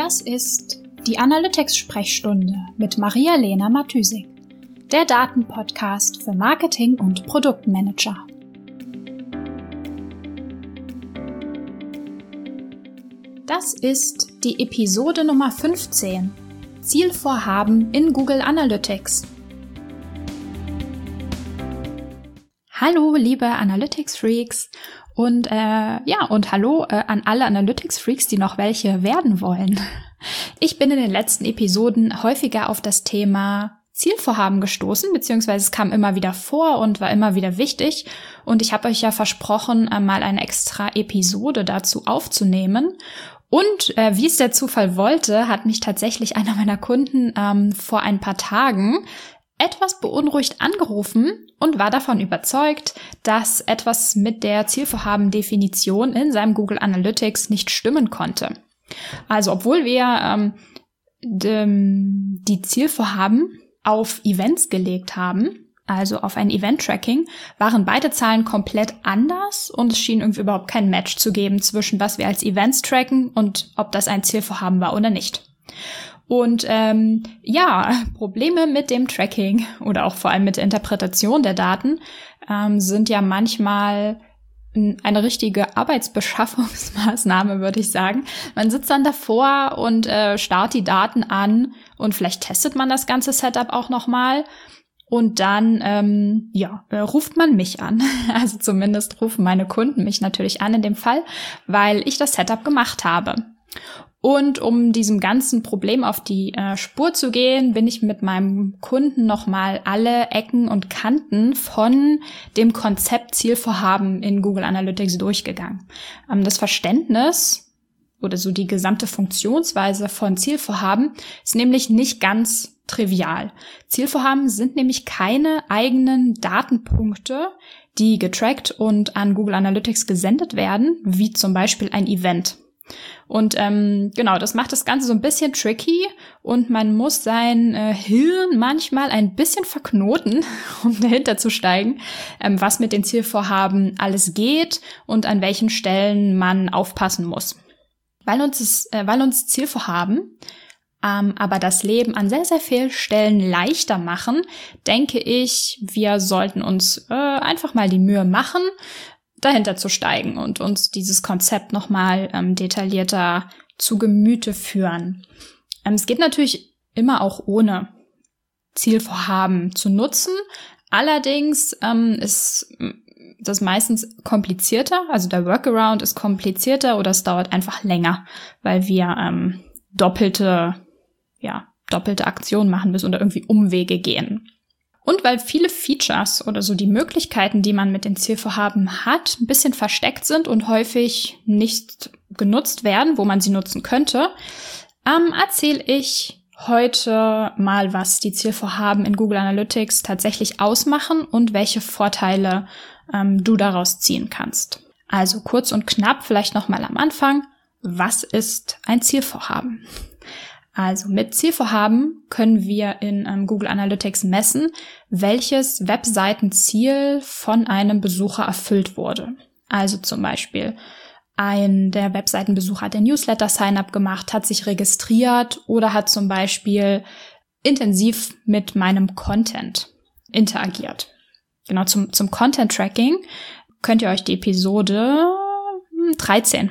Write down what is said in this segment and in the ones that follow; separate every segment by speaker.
Speaker 1: Das ist die Analytics-Sprechstunde mit Maria-Lena Matysik, der Datenpodcast für Marketing- und Produktmanager. Das ist die Episode Nummer 15, Zielvorhaben in Google Analytics. Hallo, liebe Analytics-Freaks und hallo an alle Analytics-Freaks, die noch welche werden wollen. Ich bin in den letzten Episoden häufiger auf das Thema Zielvorhaben gestoßen, beziehungsweise es kam immer wieder vor und war immer wieder wichtig. Und ich habe euch ja versprochen, mal eine extra Episode dazu aufzunehmen. Und wie es der Zufall wollte, hat mich tatsächlich einer meiner Kunden vor ein paar Tagen etwas beunruhigt angerufen und war davon überzeugt, dass etwas mit der Zielvorhabendefinition in seinem Google Analytics nicht stimmen konnte. Also obwohl wir die Zielvorhaben auf Events gelegt haben, also auf ein Event-Tracking, waren beide Zahlen komplett anders und es schien irgendwie überhaupt kein Match zu geben zwischen was wir als Events tracken und ob das ein Zielvorhaben war oder nicht. Und Probleme mit dem Tracking oder auch vor allem mit der Interpretation der Daten sind ja manchmal eine richtige Arbeitsbeschaffungsmaßnahme, würde ich sagen. Man sitzt dann davor und starrt die Daten an und vielleicht testet man das ganze Setup auch nochmal. Und dann ruft man mich an. Also zumindest rufen meine Kunden mich natürlich an in dem Fall, weil ich das Setup gemacht habe. Und um diesem ganzen Problem auf die Spur zu gehen, bin ich mit meinem Kunden nochmal alle Ecken und Kanten von dem Konzept Zielvorhaben in Google Analytics durchgegangen. Das Verständnis oder so die gesamte Funktionsweise von Zielvorhaben ist nämlich nicht ganz trivial. Zielvorhaben sind nämlich keine eigenen Datenpunkte, die getrackt und an Google Analytics gesendet werden, wie zum Beispiel ein Event. Und das macht das Ganze so ein bisschen tricky und man muss sein Hirn manchmal ein bisschen verknoten, um dahinter zu steigen, was mit den Zielvorhaben alles geht und an welchen Stellen man aufpassen muss. Weil uns Zielvorhaben aber das Leben an sehr, sehr vielen Stellen leichter machen, denke ich, wir sollten uns einfach mal die Mühe machen, dahinter zu steigen und uns dieses Konzept nochmal detaillierter zu Gemüte führen. Es geht natürlich immer auch ohne Zielvorhaben zu nutzen. Allerdings ist das meistens komplizierter, also der Workaround ist komplizierter oder es dauert einfach länger, weil wir doppelte Aktionen machen müssen oder irgendwie Umwege gehen. Und weil viele Features oder so die Möglichkeiten, die man mit den Zielvorhaben hat, ein bisschen versteckt sind und häufig nicht genutzt werden, wo man sie nutzen könnte, erzähle ich heute mal, was die Zielvorhaben in Google Analytics tatsächlich ausmachen und welche Vorteile du daraus ziehen kannst. Also kurz und knapp, vielleicht nochmal am Anfang, was ist ein Zielvorhaben? Also mit Zielvorhaben können wir in Google Analytics messen, welches Webseitenziel von einem Besucher erfüllt wurde. Also zum Beispiel der Webseitenbesucher hat den Newsletter-Sign-up gemacht, hat sich registriert oder hat zum Beispiel intensiv mit meinem Content interagiert. Genau, zum Content-Tracking könnt ihr euch die Episode 13,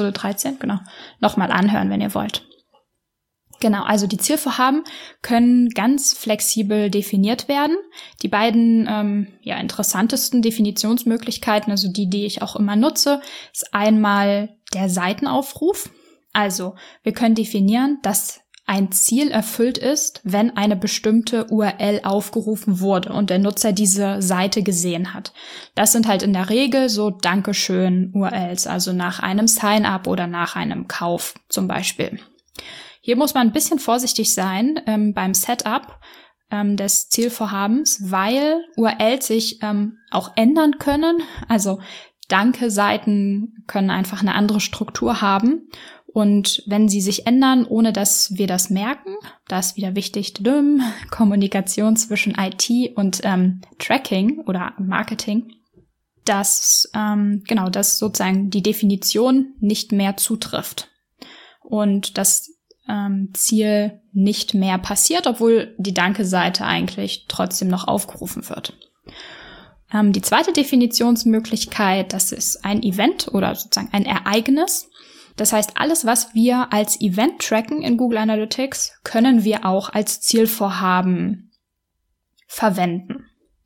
Speaker 1: nochmal anhören, wenn ihr wollt. Genau, also die Zielvorhaben können ganz flexibel definiert werden. Die beiden interessantesten Definitionsmöglichkeiten, also die ich auch immer nutze, ist einmal der Seitenaufruf. Also wir können definieren, dass ein Ziel erfüllt ist, wenn eine bestimmte URL aufgerufen wurde und der Nutzer diese Seite gesehen hat. Das sind halt in der Regel so Dankeschön-URLs, also nach einem Sign-up oder nach einem Kauf zum Beispiel. Hier muss man ein bisschen vorsichtig sein beim Setup des Zielvorhabens, weil URLs sich auch ändern können. Also Danke-Seiten können einfach eine andere Struktur haben. Und wenn sie sich ändern, ohne dass wir das merken, da ist wieder wichtig, Kommunikation zwischen IT und Tracking oder Marketing, dass sozusagen die Definition nicht mehr zutrifft. Und das Ziel nicht mehr passiert, obwohl die Danke-Seite eigentlich trotzdem noch aufgerufen wird. Die zweite Definitionsmöglichkeit, das ist ein Event oder sozusagen ein Ereignis. Das heißt, alles, was wir als Event tracken in Google Analytics, können wir auch als Zielvorhaben verwenden.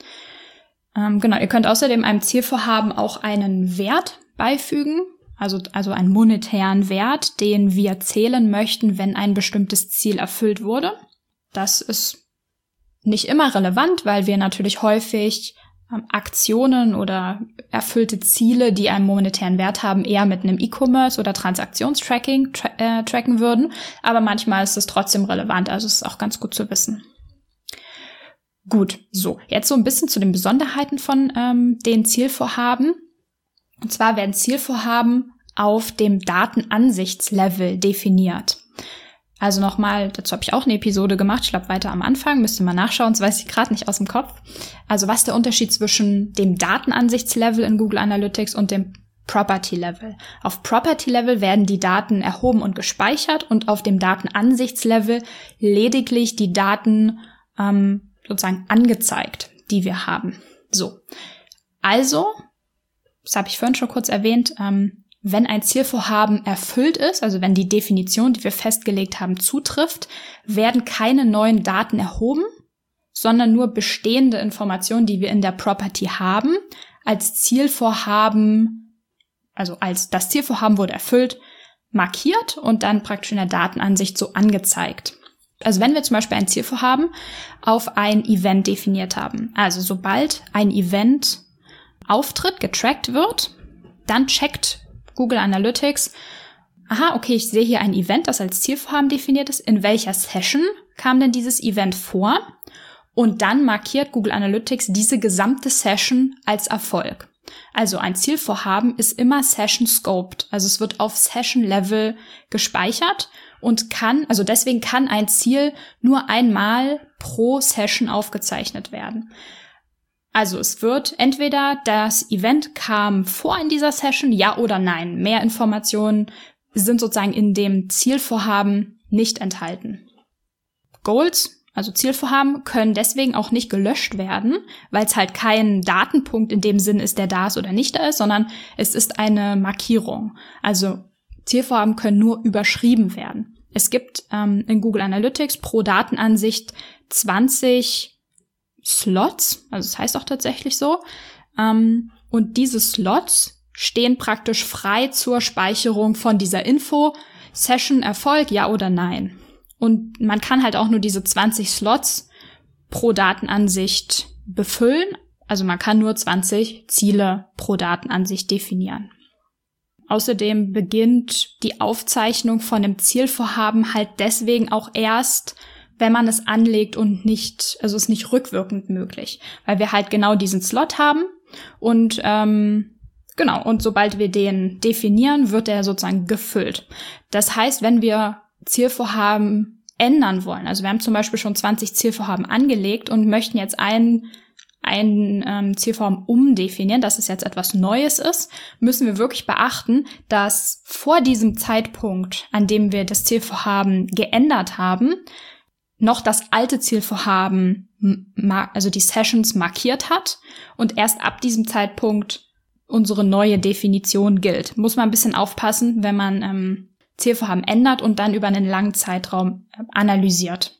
Speaker 1: Genau, ihr könnt außerdem einem Zielvorhaben auch einen Wert beifügen, also einen monetären Wert, den wir zählen möchten, wenn ein bestimmtes Ziel erfüllt wurde. Das ist nicht immer relevant, weil wir natürlich häufig Aktionen oder erfüllte Ziele, die einen monetären Wert haben, eher mit einem E-Commerce oder Transaktionstracking tracken würden. Aber manchmal ist es trotzdem relevant, also es ist auch ganz gut zu wissen. Gut, so, jetzt so ein bisschen zu den Besonderheiten von den Zielvorhaben. Und zwar werden Zielvorhaben auf dem Datenansichtslevel definiert. Also nochmal, dazu habe ich auch eine Episode gemacht, ich glaube weiter am Anfang, müsst ihr mal nachschauen, das weiß ich gerade nicht aus dem Kopf. Also was ist der Unterschied zwischen dem Datenansichtslevel in Google Analytics und dem Property Level? Auf Property Level werden die Daten erhoben und gespeichert und auf dem Datenansichtslevel lediglich die Daten sozusagen angezeigt, die wir haben. So, also, das habe ich vorhin schon kurz erwähnt, wenn ein Zielvorhaben erfüllt ist, also wenn die Definition, die wir festgelegt haben, zutrifft, werden keine neuen Daten erhoben, sondern nur bestehende Informationen, die wir in der Property haben, als Zielvorhaben, also als das Zielvorhaben wurde erfüllt, markiert und dann praktisch in der Datenansicht so angezeigt. Also wenn wir zum Beispiel ein Zielvorhaben auf ein Event definiert haben, also sobald ein Event auftritt, getrackt wird, dann checkt Google Analytics, aha, okay, ich sehe hier ein Event, das als Zielvorhaben definiert ist. In welcher Session kam denn dieses Event vor? Und dann markiert Google Analytics diese gesamte Session als Erfolg. Also ein Zielvorhaben ist immer Session-scoped. Also es wird auf Session-Level gespeichert und deswegen kann ein Ziel nur einmal pro Session aufgezeichnet werden. Also es wird entweder das Event kam vor in dieser Session, ja oder nein. Mehr Informationen sind sozusagen in dem Zielvorhaben nicht enthalten. Goals, also Zielvorhaben, können deswegen auch nicht gelöscht werden, weil es halt kein Datenpunkt in dem Sinn ist, der da ist oder nicht da ist, sondern es ist eine Markierung. Also Zielvorhaben können nur überschrieben werden. Es gibt in Google Analytics pro Datenansicht 20 Slots, also es heißt auch tatsächlich so, und diese Slots stehen praktisch frei zur Speicherung von dieser Info, Session Erfolg, ja oder nein. Und man kann halt auch nur diese 20 Slots pro Datenansicht befüllen, also man kann nur 20 Ziele pro Datenansicht definieren. Außerdem beginnt die Aufzeichnung von dem Zielvorhaben halt deswegen auch erst, wenn man es anlegt und ist nicht rückwirkend möglich, weil wir halt genau diesen Slot haben und und sobald wir den definieren, wird er sozusagen gefüllt. Das heißt, wenn wir Zielvorhaben ändern wollen, also wir haben zum Beispiel schon 20 Zielvorhaben angelegt und möchten jetzt ein Zielvorhaben umdefinieren, dass es jetzt etwas Neues ist, müssen wir wirklich beachten, dass vor diesem Zeitpunkt, an dem wir das Zielvorhaben geändert haben, noch das alte Zielvorhaben, also die Sessions markiert hat und erst ab diesem Zeitpunkt unsere neue Definition gilt. Muss man ein bisschen aufpassen, wenn man Zielvorhaben ändert und dann über einen langen Zeitraum analysiert.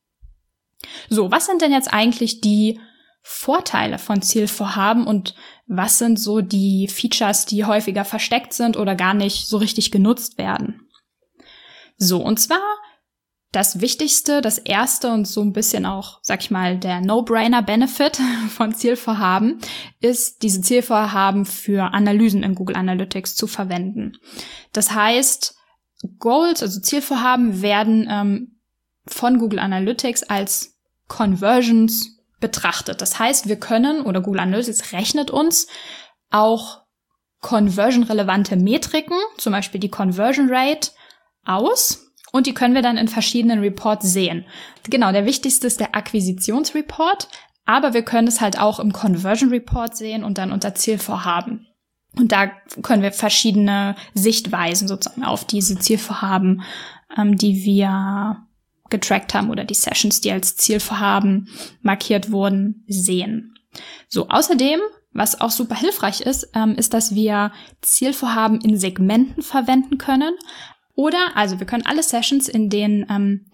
Speaker 1: So, was sind denn jetzt eigentlich die Vorteile von Zielvorhaben und was sind so die Features, die häufiger versteckt sind oder gar nicht so richtig genutzt werden? So, und zwar das Wichtigste, das Erste und so ein bisschen auch, sag ich mal, der No-Brainer-Benefit von Zielvorhaben ist, diese Zielvorhaben für Analysen in Google Analytics zu verwenden. Das heißt, Goals, also Zielvorhaben, werden von Google Analytics als Conversions betrachtet. Das heißt, wir können, oder Google Analytics rechnet uns auch conversion-relevante Metriken, zum Beispiel die Conversion Rate, aus. Und die können wir dann in verschiedenen Reports sehen. Genau, der wichtigste ist der Akquisitionsreport, aber wir können es halt auch im Conversion Report sehen und dann unter Zielvorhaben. Und da können wir verschiedene Sichtweisen sozusagen auf diese Zielvorhaben, die wir getrackt haben oder die Sessions, die als Zielvorhaben markiert wurden, sehen. So, außerdem, was auch super hilfreich ist, ist, dass wir Zielvorhaben in Segmenten verwenden können. Oder, also wir können alle Sessions, in denen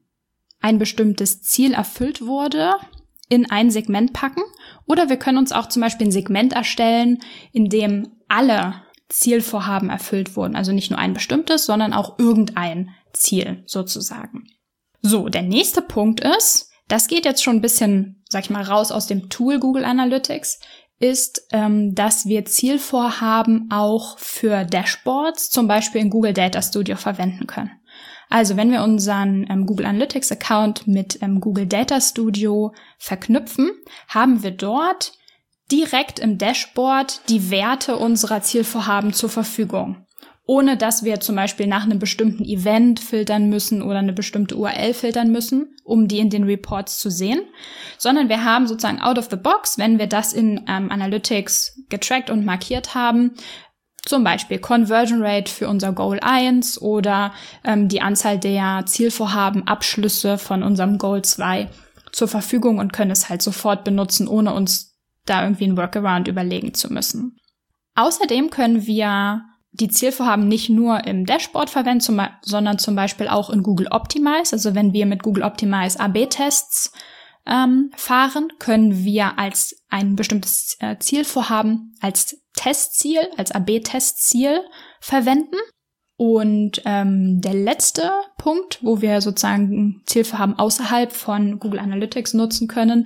Speaker 1: ein bestimmtes Ziel erfüllt wurde, in ein Segment packen. Oder wir können uns auch zum Beispiel ein Segment erstellen, in dem alle Zielvorhaben erfüllt wurden. Also nicht nur ein bestimmtes, sondern auch irgendein Ziel sozusagen. So, der nächste Punkt ist, das geht jetzt schon ein bisschen, sag ich mal, raus aus dem Tool Google Analytics, ist, dass wir Zielvorhaben auch für Dashboards, zum Beispiel in Google Data Studio, verwenden können. Also wenn wir unseren Google Analytics Account mit Google Data Studio verknüpfen, haben wir dort direkt im Dashboard die Werte unserer Zielvorhaben zur Verfügung, ohne dass wir zum Beispiel nach einem bestimmten Event filtern müssen oder eine bestimmte URL filtern müssen, um die in den Reports zu sehen, sondern wir haben sozusagen out of the box, wenn wir das in Analytics getrackt und markiert haben, zum Beispiel Conversion Rate für unser Goal 1 oder die Anzahl der Zielvorhaben-Abschlüsse von unserem Goal 2 zur Verfügung und können es halt sofort benutzen, ohne uns da irgendwie ein Workaround überlegen zu müssen. Außerdem können wir die Zielvorhaben nicht nur im Dashboard verwenden, sondern zum Beispiel auch in Google Optimize. Also wenn wir mit Google Optimize AB-Tests fahren, können wir als ein bestimmtes Zielvorhaben als Testziel, als AB-Testziel verwenden. Und der letzte Punkt, wo wir sozusagen Zielvorhaben außerhalb von Google Analytics nutzen können,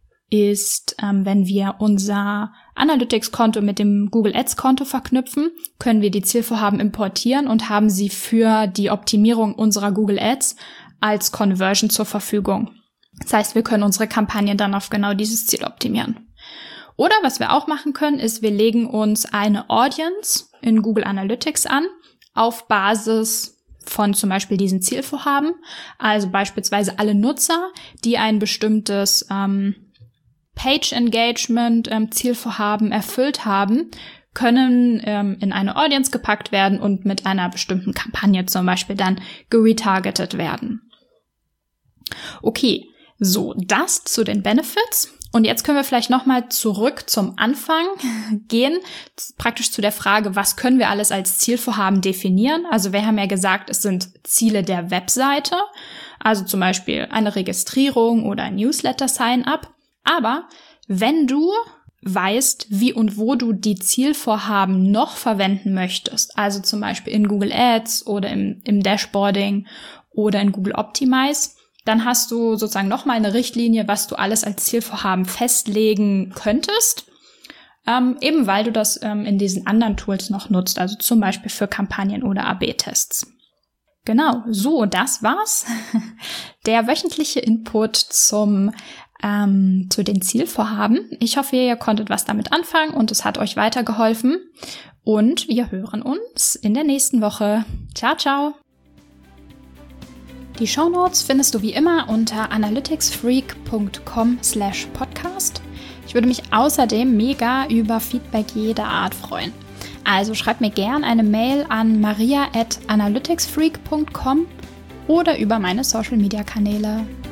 Speaker 1: ist, wenn wir unser Analytics-Konto mit dem Google Ads-Konto verknüpfen, können wir die Zielvorhaben importieren und haben sie für die Optimierung unserer Google Ads als Conversion zur Verfügung. Das heißt, wir können unsere Kampagnen dann auf genau dieses Ziel optimieren. Oder was wir auch machen können, ist, wir legen uns eine Audience in Google Analytics an, auf Basis von zum Beispiel diesen Zielvorhaben. Also beispielsweise alle Nutzer, die ein bestimmtes Page Engagement Zielvorhaben erfüllt haben, können in eine Audience gepackt werden und mit einer bestimmten Kampagne zum Beispiel dann geretargetet werden. Okay, so, das zu den Benefits. Und jetzt können wir vielleicht nochmal zurück zum Anfang gehen, praktisch zu der Frage, was können wir alles als Zielvorhaben definieren? Also wir haben ja gesagt, es sind Ziele der Webseite, also zum Beispiel eine Registrierung oder ein Newsletter-Sign-up. Aber wenn du weißt, wie und wo du die Zielvorhaben noch verwenden möchtest, also zum Beispiel in Google Ads oder im Dashboarding oder in Google Optimize, dann hast du sozusagen nochmal eine Richtlinie, was du alles als Zielvorhaben festlegen könntest, eben weil du das in diesen anderen Tools noch nutzt, also zum Beispiel für Kampagnen oder AB-Tests. Genau, so, das war's. Der wöchentliche Input zu den Zielvorhaben. Ich hoffe, ihr konntet was damit anfangen und es hat euch weitergeholfen. Und wir hören uns in der nächsten Woche. Ciao, ciao! Die Shownotes findest du wie immer unter analyticsfreak.com/podcast. Ich würde mich außerdem mega über Feedback jeder Art freuen. Also schreib mir gern eine Mail an maria@analyticsfreak.com oder über meine Social-Media-Kanäle.